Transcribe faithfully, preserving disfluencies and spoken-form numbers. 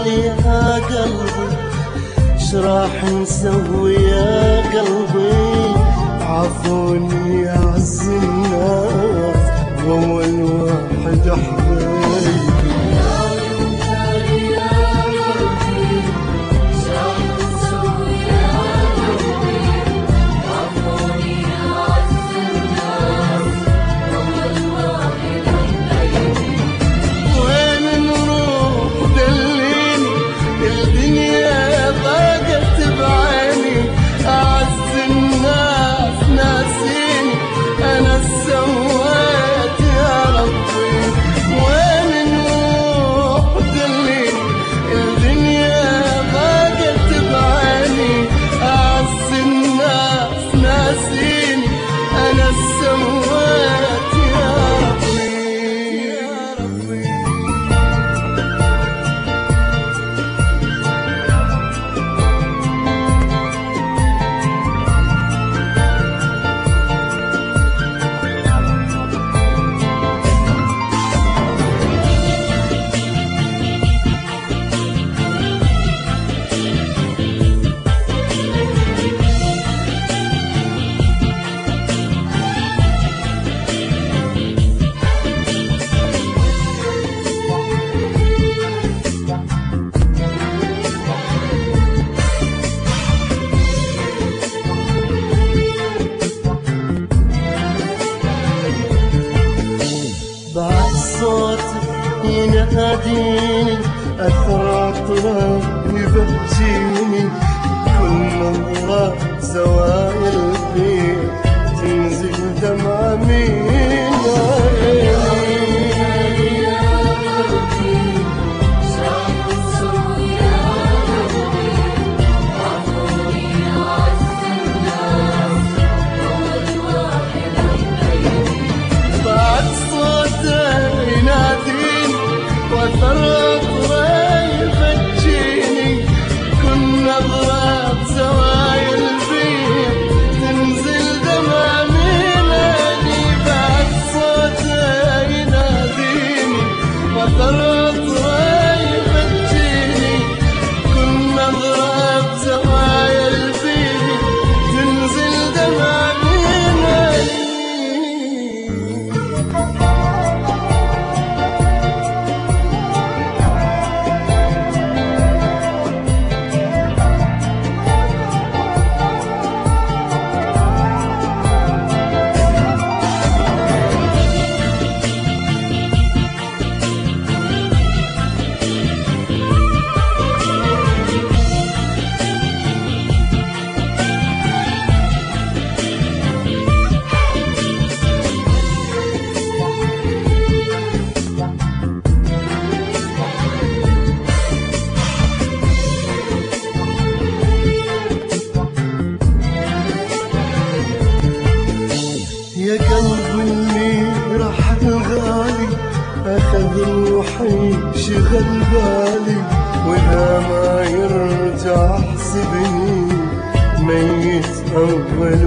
غالي يا قلبي شراح نسوي يا قلبي؟ عافوني يا عز الناس واول واحد احبابي. بعد صوتك يناديني أثر أطرافي بهجيني كل نظرة زوايا البيت تنزل دمعة من عيني. وثر أطراي فتشيني كل نظرة زوايا البيت تنزل دمع من عيني. بعد صوته يناديني وثر أطراي فتشيني كل نظرة زوايا البيت تنزل دمع من عيني. يا قلب اللي راح الغالي أخذ روحي شغل بالي وإذا ما يرجع احسبني ميت أول